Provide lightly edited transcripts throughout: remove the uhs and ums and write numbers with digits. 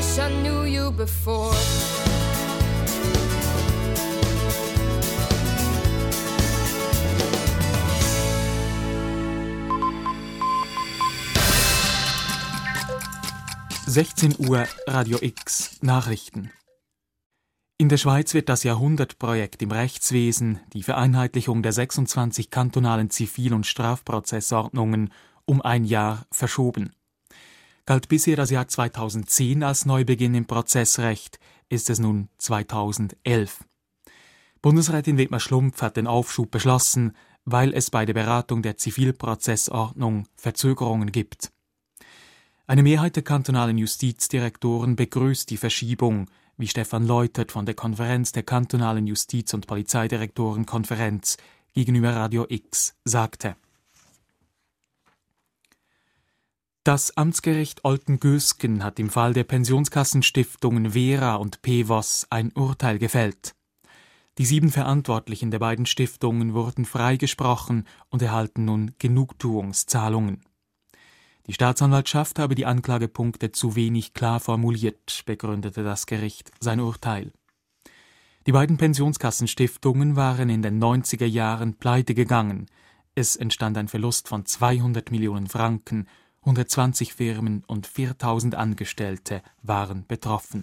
wish I knew you before. 16 Uhr Radio X Nachrichten. In der Schweiz wird das Jahrhundertprojekt im Rechtswesen, die Vereinheitlichung der 26 kantonalen Zivil- und Strafprozessordnungen, um ein Jahr verschoben. Galt bisher das Jahr 2010 als Neubeginn im Prozessrecht, ist es nun 2011. Bundesrätin Wittmer Schlumpf hat den Aufschub beschlossen, weil es bei der Beratung der Zivilprozessordnung Verzögerungen gibt. Eine Mehrheit der kantonalen Justizdirektoren begrüßt die Verschiebung, wie Stefan Leutert von der Konferenz der kantonalen Justiz- und Polizeidirektorenkonferenz gegenüber Radio X sagte. Das Amtsgericht Olten-Gösgen hat im Fall der Pensionskassenstiftungen Vera und PEVOS ein Urteil gefällt. Die 7 Verantwortlichen der beiden Stiftungen wurden freigesprochen und erhalten nun Genugtuungszahlungen. Die Staatsanwaltschaft habe die Anklagepunkte zu wenig klar formuliert, begründete das Gericht sein Urteil. Die beiden Pensionskassenstiftungen waren in den 90er Jahren pleite gegangen. Es entstand ein Verlust von 200 Millionen Franken, 120 Firmen und 4000 Angestellte waren betroffen.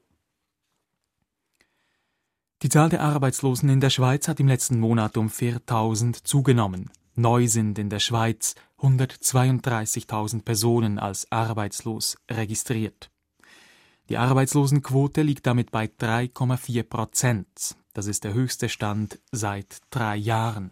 Die Zahl der Arbeitslosen in der Schweiz hat im letzten Monat um 4000 zugenommen. Neu sind in der Schweiz 132.000 Personen als arbeitslos registriert. Die Arbeitslosenquote liegt damit bei 3,4%. Das ist der höchste Stand seit 3 Jahren.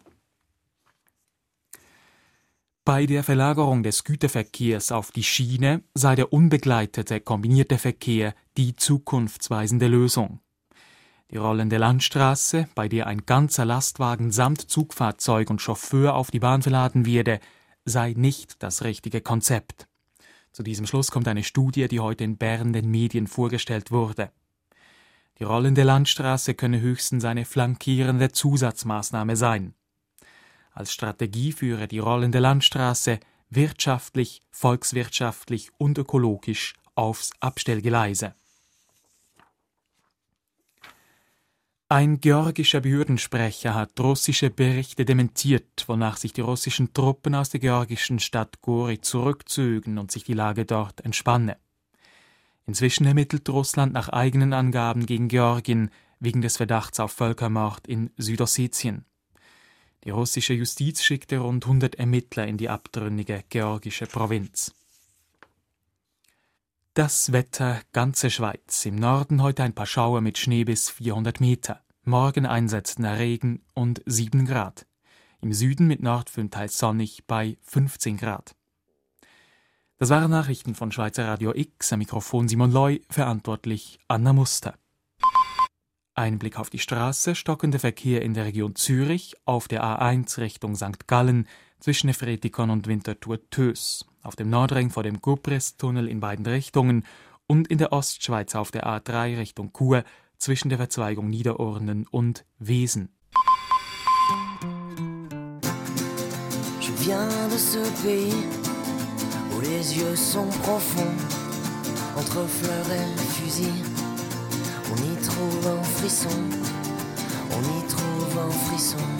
Bei der Verlagerung des Güterverkehrs auf die Schiene sei der unbegleitete kombinierte Verkehr die zukunftsweisende Lösung. Die rollende Landstraße, bei der ein ganzer Lastwagen samt Zugfahrzeug und Chauffeur auf die Bahn verladen werde, sei nicht das richtige Konzept. Zu diesem Schluss kommt eine Studie, die heute in Bern den Medien vorgestellt wurde. Die rollende Landstraße könne höchstens eine flankierende Zusatzmaßnahme sein. Als Strategie führe die rollende Landstraße wirtschaftlich, volkswirtschaftlich und ökologisch aufs Abstellgeleise. Ein georgischer Behördensprecher hat russische Berichte dementiert, wonach sich die russischen Truppen aus der georgischen Stadt Gori zurückzögen und sich die Lage dort entspanne. Inzwischen ermittelt Russland nach eigenen Angaben gegen Georgien wegen des Verdachts auf Völkermord in Südossetien. Die russische Justiz schickte rund 100 Ermittler in die abtrünnige georgische Provinz. Das Wetter ganze Schweiz. Im Norden heute ein paar Schauer mit Schnee bis 400 Meter. Morgen einsetzender Regen und 7 Grad. Im Süden mit Nordföhn teils sonnig bei 15 Grad. Das waren Nachrichten von Schweizer Radio X. Am Mikrofon Simon Loy, verantwortlich Anna Muster. Ein Blick auf die Straße, stockender Verkehr in der Region Zürich, auf der A1 Richtung St. Gallen, zwischen Efretikon und Winterthur-Tös, auf dem Nordring vor dem Gubrist-Tunnel in beiden Richtungen und in der Ostschweiz auf der A3 Richtung Chur, zwischen der Verzweigung Niederurnen und Wesen. Je viens de ce pays où les yeux sont profonds, entre fleurs et fusils, on y trouve un frisson, on y trouve un frisson.